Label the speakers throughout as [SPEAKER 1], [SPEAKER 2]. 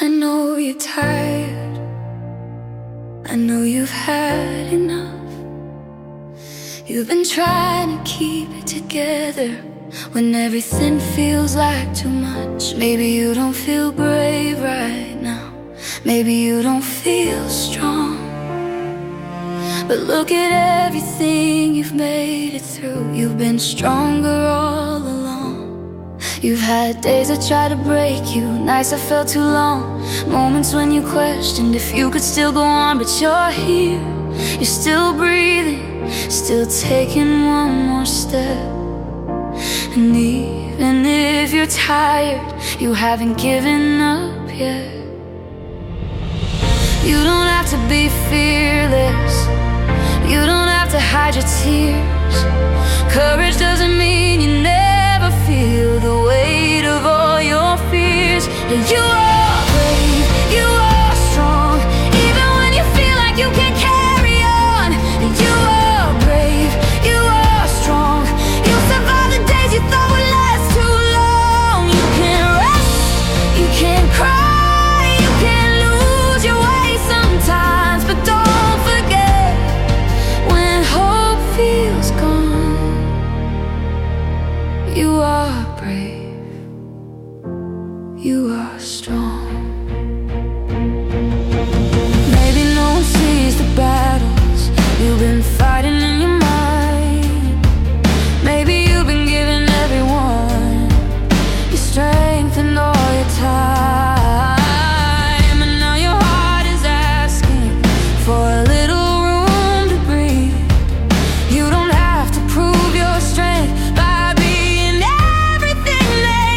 [SPEAKER 1] I know you're tired, I know you've had enough. You've been trying to keep it together when everything feels like too much. Maybe you don't feel brave right now, maybe you don't feel strong. But look at everything you've made it through. You've been stronger all along. You've had days that tried to break you, nights that felt too long, moments when you questioned if you could still go on. But you're here, you're still breathing, still taking one more step. And even if you're tired, you haven't given up yet. You don't have to be fearless, you don't have to hide your tears. Courage doesn't mean you never feel the weight of all your fears. And you are brave, you are strong, even when you feel like you can't carry on. And you are brave, you are strong, you'll survive the days you thought would last too long. You can rest, you can cry, you can lose your way sometimes, but don't forget, when hope feels gone, you are brave, you are strong. Maybe no one sees the battles you've been fighting in your mind. Maybe you've been giving everyone your strength and all your time, and now your heart is asking for a little room to breathe. You don't have to prove your strength by being everything they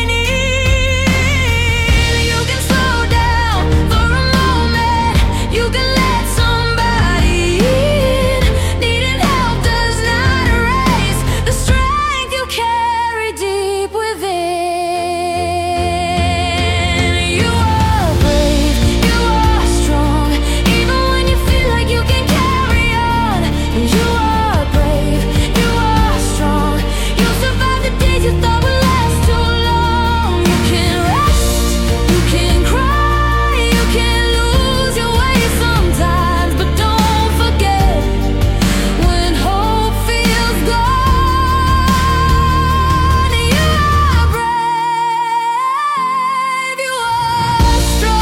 [SPEAKER 1] need. You can slow down for a moment, you can let somebody in. Needing help does not erase the strength you carry deep within. You are brave, you are strong, even when you feel like you can carry on. You are brave, you are strong, you'll survive the days you thought would last too long. You can rest, you can cry, you can lose your way sometimes, but don't forget, when hope feels gone, you are brave, you are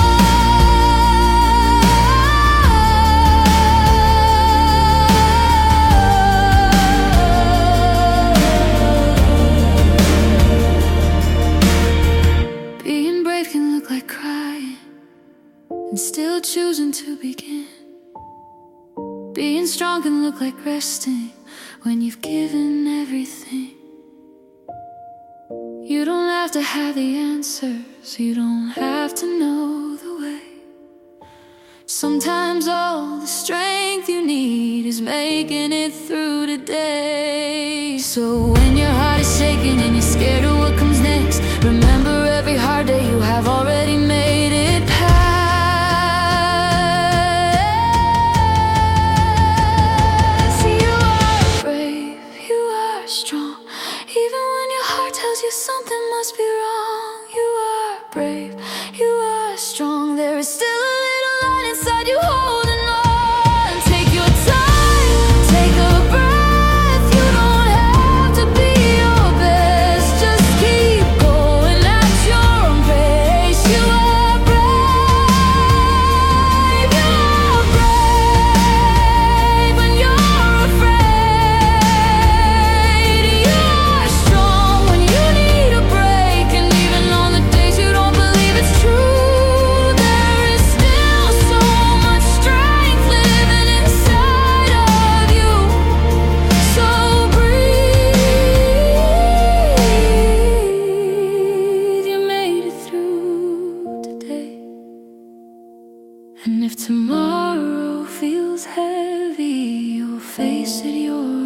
[SPEAKER 1] strong. Being brave can look like crying and still choosing to begin. Being strong can look like resting when you've given everything. You don't have to have the answers, you don't have to know the way. Sometimes all the strength you need is making it through the day. So when your heart is shaking and you're scared of what comes next, remember every hard day you have already made it past. You are brave, you are strong, even when your heart tells you something must be wrong. You are brave, you are strong, there is still a little light inside you holding on. Take your time, take a breath, you don't have to be your best, just keep going at your own pace. You are brave, you are brave when you're afraid. You are strong when you need a break, and even on the days you don't believe it's true, there is still so much strength living inside of you. So breathe, you made it through today. And if tomorrow feels heavy, you'll face it your